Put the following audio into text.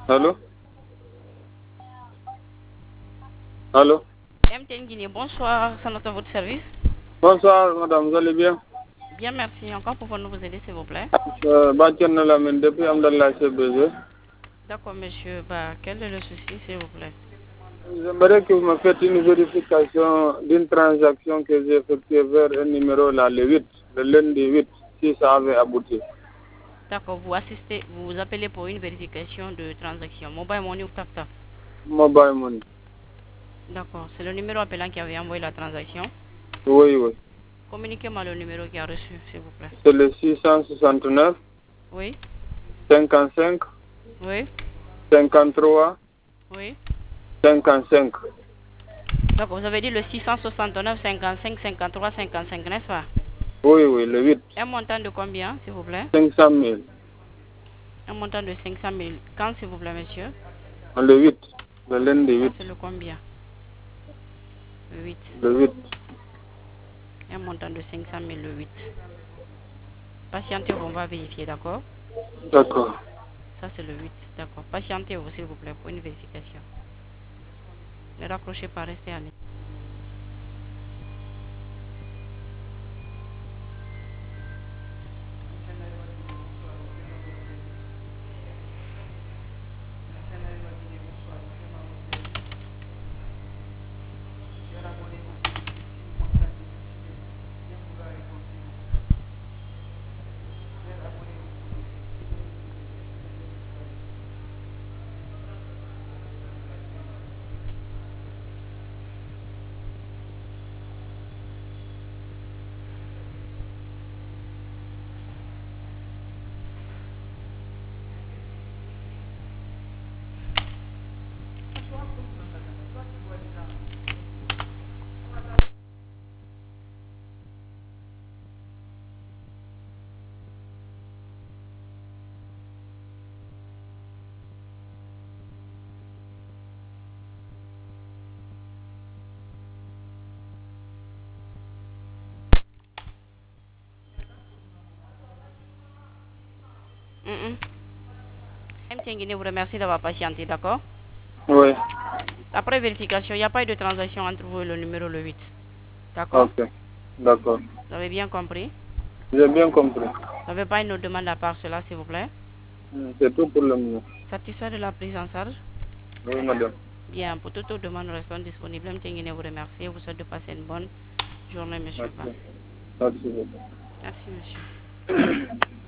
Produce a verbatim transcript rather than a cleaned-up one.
Allô? Allô? M T N Guinée, bonsoir, c'est notre votre service. Bonsoir, madame, vous allez bien? Bien, merci. Encore pouvons-nous vous aider, s'il vous plaît? Euh, Batian Lamine, depuis Amdallah C B G. D'accord, monsieur. Bah, quel est le souci, s'il vous plaît? J'aimerais que vous me faites une vérification d'une transaction que j'ai effectuée vers un numéro là, le huit, le lundi huit, si ça avait abouti. D'accord, vous assistez, vous vous appelez pour une vérification de transaction. Mobile Money ou TapTap? Mobile money. D'accord, c'est le numéro appelant qui avait envoyé la transaction. Oui, oui. Communiquez-moi le numéro qui a reçu, s'il vous plaît. C'est le six cent soixante-neuf, Oui, cinquante-cinq, oui, cinquante-trois, oui. cinquante-cinq. D'accord, vous avez dit le six cent soixante-neuf, cinquante-cinq, cinquante-trois, cinquante-cinq, n'est-ce pas? Oui, oui, le huit. Un montant de combien, s'il vous plaît? cinq cent mille. Un montant de cinq cent mille. Quand, s'il vous plaît, monsieur? Le huit, le lundi Ça, huit. c'est le combien? Le huit. Le huit. Un montant de cinq cent mille, le huit. Patientez, on va vérifier, d'accord? D'accord. Ça, c'est le huit, d'accord. Patientez-vous, s'il vous plaît, pour une vérification. Ne raccrochez pas, restez à l'aise. Mm -mm. M T N Guinée vous remercie d'avoir patienté, d'accord? Oui. Après vérification, il n'y a pas eu de transaction entre vous et le numéro le huit. D'accord? Ok. D'accord. Vous avez bien compris? J'ai bien compris. Vous n'avez pas une autre demande à part cela, s'il vous plaît? C'est tout pour le moment. Satisfait de la prise en charge? Oui, madame. Bien, pour toute autre demande, nous restons disponibles. M T N Guinée vous remercie et vous souhaite de passer une bonne journée, monsieur Ba. Merci. Merci beaucoup. Merci, monsieur.